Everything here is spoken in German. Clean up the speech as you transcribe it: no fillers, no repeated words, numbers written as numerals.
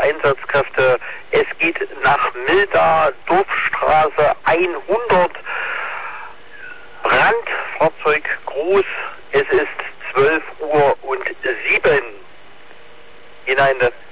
Einsatzkräfte. Es geht nach Milda, Dorfstraße 100, Brandfahrzeug groß. Es ist 12:07 Uhr. Hinein.